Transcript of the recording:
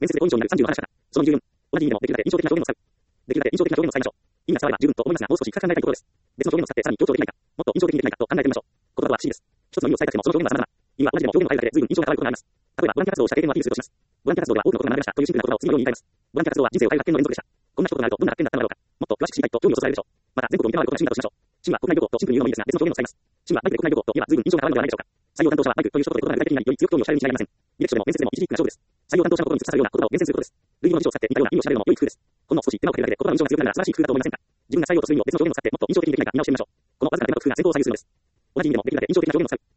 面接で5以上になる30の話だった。その24、同じ意味でもできるだけ印象的な表現を使う。できるだけ印象的な表現を使いましょう。意味が伝われば十分と思いますが、もう少し深く考えたいところです。別の表現を使ってさらに強調できないか、もっと印象的にできないかと考えてみましょう。言葉とは不思議です。一つの意味を伝えたくてもその表現は様々。意味は同じでも表現を変えるだけで随分印象が変わることがあります。例えば、ボランティア活動をした経験をアピールするとします。ボランティア活動では多くのことが学びましたというシンプルな言葉を次のように言い換えます。ボランティア活動は人生を変える発見の連続でした。こんな一言があるとどんな発見だったのだろうか。もっと詳しく知りたいと興味をそそられるでしょう。また、全国を見て回ることが趣味だとしましょう。趣味は国内旅行とシンプルに言うのもいいですが、別の表現を使います。趣味はバイクで国内旅行といえば随分印象が変わるのではないでしょうか。採用担当者はバイクという一言で言葉が具体的になり、より強く興味を惹かれるに違いありません。履歴書でも面接でも一時的な勝負です。採用担当者のことに突き刺さるような言葉を厳選することです。類似の辞書を使って似たような意味を調べるのも良い工夫です。ほんの少し手間をかけるだけで言葉の印象が強くなるなら素晴らしい工夫だと思いませんか。自分が採用とする意味を別の表現を使ってもっと印象的にできないか見直してみましょう。このわずかな手間の工夫が成功を左右するのです。同じ意味でもできるだけ印象的な表現を使う。